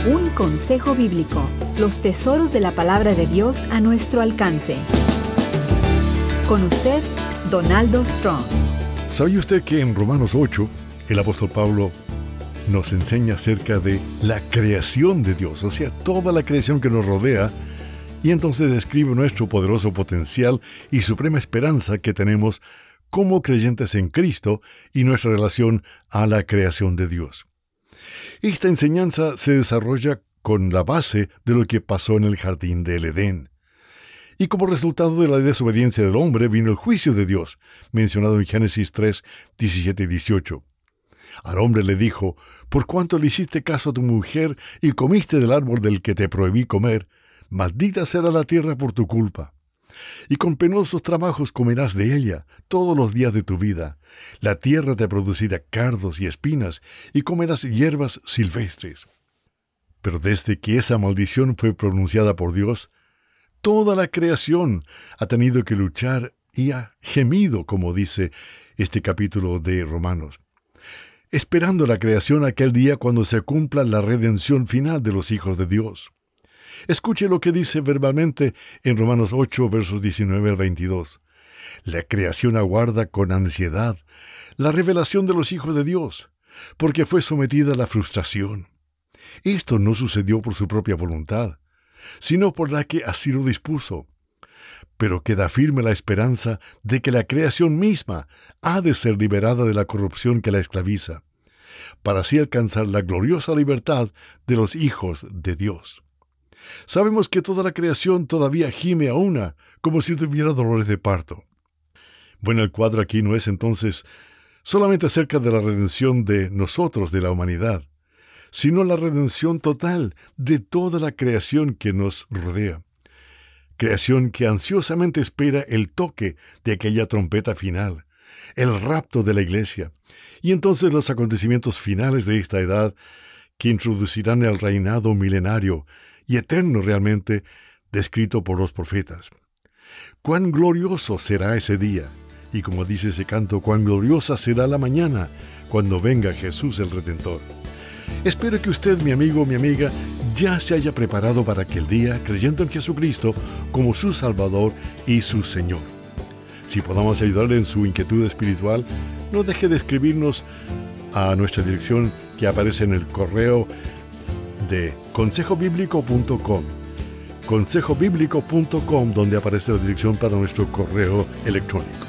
Un consejo bíblico. Los tesoros de la palabra de Dios a nuestro alcance. Con usted, Donaldo Strong. ¿Sabe usted que en Romanos 8, el apóstol Pablo nos enseña acerca de la creación de Dios, o sea, toda la creación que nos rodea, y entonces describe nuestro poderoso potencial y suprema esperanza que tenemos como creyentes en Cristo y nuestra relación a la creación de Dios? Esta enseñanza se desarrolla con la base de lo que pasó en el jardín del Edén. Y como resultado de la desobediencia del hombre vino el juicio de Dios, mencionado en Génesis 3, 17 y 18. Al hombre le dijo: «Por cuanto le hiciste caso a tu mujer y comiste del árbol del que te prohibí comer, maldita será la tierra por tu culpa. Y con penosos trabajos comerás de ella todos los días de tu vida. La tierra te producirá cardos y espinas, y comerás hierbas silvestres». Pero desde que esa maldición fue pronunciada por Dios, toda la creación ha tenido que luchar y ha gemido, como dice este capítulo de Romanos, esperando la creación aquel día cuando se cumpla la redención final de los hijos de Dios. Escuche lo que dice verbalmente en Romanos 8, versos 19 al 22. La creación aguarda con ansiedad la revelación de los hijos de Dios, porque fue sometida a la frustración. Esto no sucedió por su propia voluntad, sino por la que así lo dispuso. Pero queda firme la esperanza de que la creación misma ha de ser liberada de la corrupción que la esclaviza, para así alcanzar la gloriosa libertad de los hijos de Dios. Sabemos que toda la creación todavía gime a una, como si tuviera dolores de parto. Bueno, el cuadro aquí no es entonces solamente acerca de la redención de nosotros, de la humanidad, sino la redención total de toda la creación que nos rodea. Creación que ansiosamente espera el toque de aquella trompeta final, el rapto de la iglesia, y entonces los acontecimientos finales de esta edad que introducirán el reinado milenario y eterno realmente descrito por los profetas. Cuán glorioso será ese día, y como dice ese canto, cuán gloriosa será la mañana cuando venga Jesús el Redentor. Espero que usted, mi amigo, mi amiga, ya se haya preparado para aquel día creyendo en Jesucristo como su Salvador y su Señor. Si podamos ayudarle en su inquietud espiritual, no deje de escribirnos a nuestra dirección que aparece en el correo de consejobiblico.com, consejobiblico.com, donde aparece la dirección para nuestro correo electrónico.